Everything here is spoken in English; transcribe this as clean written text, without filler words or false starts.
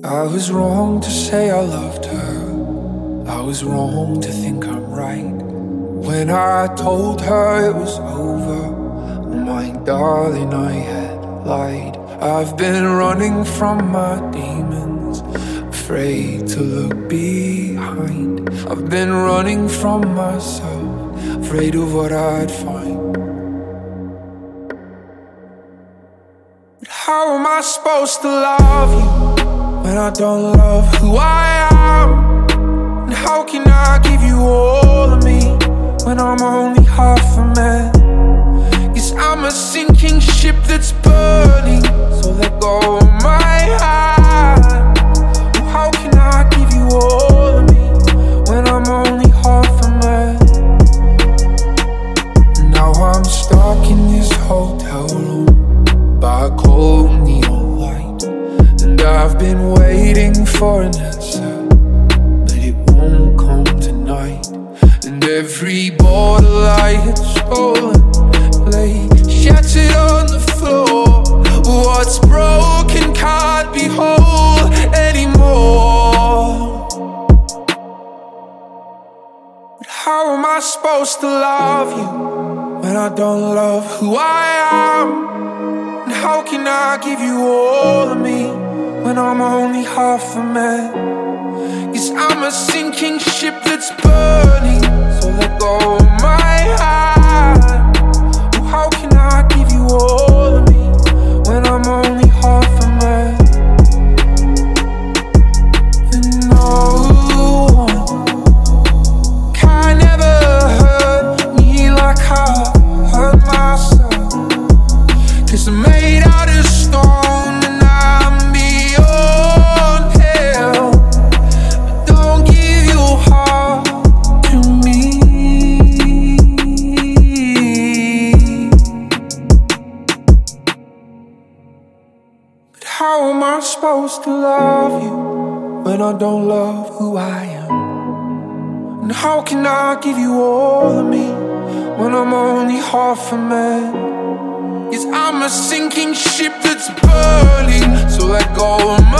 I was wrong to say I loved her. I was wrong to think I'm right. When I told her it was over, oh my darling, I had lied. I've been running from my demons, afraid to look behind. I've been running from myself, afraid of what I'd find. But how am I supposed to love you when I don't love who I am? And how can I give you all of me when I'm only half a man? 'Cause I'm a sinking ship that's burning, so let go of my hand. Oh, how can I give you all of me when I'm only half a man? Now I'm stuck in this hotel room by a cold neon light, and I've been waiting for an answer, but it won't come tonight. And every bottle I had stolen lay shattered on the floor. What's broken can't be whole anymore. But how am I supposed to love you when I don't love who I am? And how can I give you all of me when I'm only half a man? 'Cause I'm a sinking ship that's burning, so let go of my hand. Oh, how can I give you all of me when I'm only half a man? And no one can ever hurt me like I hurt myself. 'Cause I'm made out of stone and I'm beyond hell. But don't give your heart to me. But how am I supposed to love you when I don't love who I am? And how can I give you all of me when I'm only half a man? 'Cause I'm a sinking ship that's burning, so let go of